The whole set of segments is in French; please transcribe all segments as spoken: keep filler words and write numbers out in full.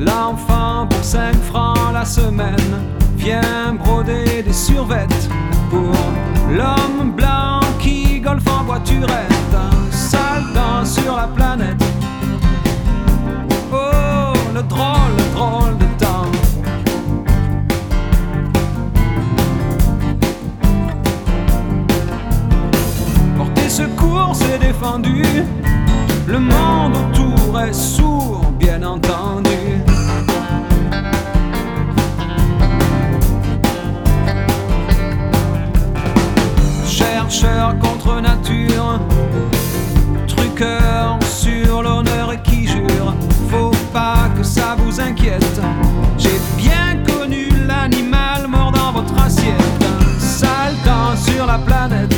L'enfant pour cinq francs la semaine vient broder des survêtes pour l'homme blanc qui golfe en voiturette. Un sale temps sur la planète. Oh, le drôle, le drôle de temps. Porter secours, c'est défendu. Le monde autour est sourd, bien entendu. Chercheur contre nature, truqueur sur l'honneur et qui jure. Faut pas que ça vous inquiète. J'ai bien connu l'animal mort dans votre assiette. Un sale temps sur la planète.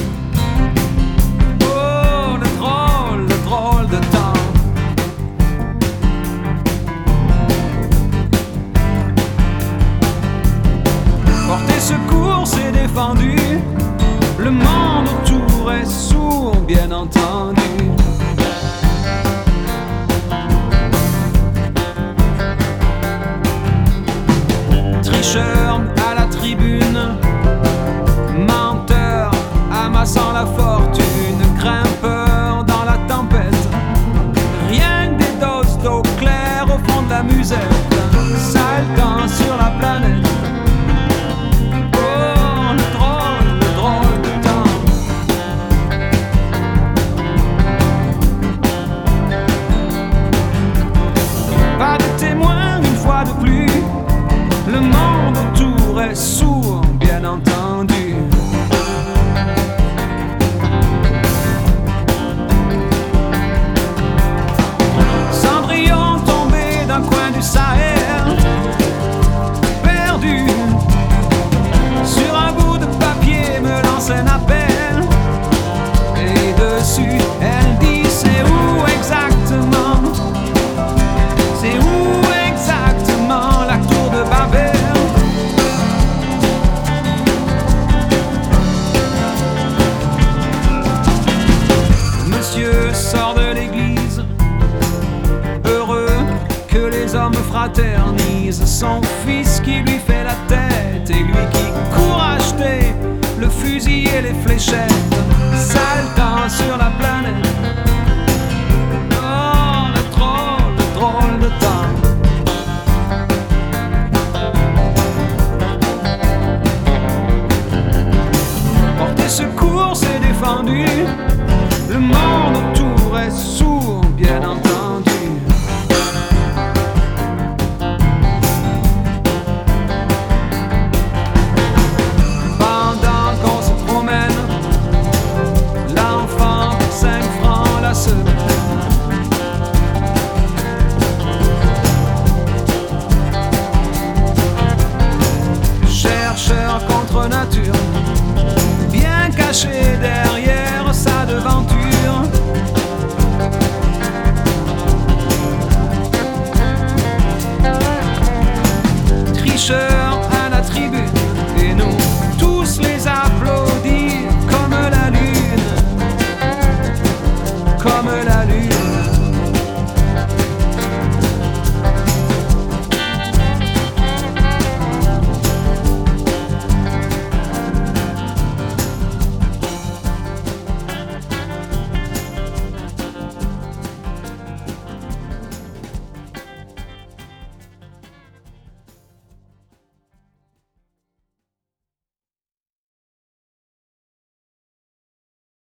Oh, le drôle, le drôle de temps. Porter secours, c'est défendu. Le monde autour est sourd, bien entendu. Tricheur à la tribune, menteur amassant la fortune, grimpeur dans la tempête. Rien que des doses d'eau claire au fond de la musette. Sale temps sur la planète. Le monde autour est sourd, bien entendu. Cendrillon tombé d'un coin du Sahel, perdu sur un bout de papier, me lance un appel. Et dessus, elle dit c'est où exactement? C'est où exactement la tour de Babel? Monsieur sort de l'église, heureux que les hommes fraternisent. Son fils qui lui fait la tête et lui qui court acheter le fusil et les fléchettes. Sale temps sur la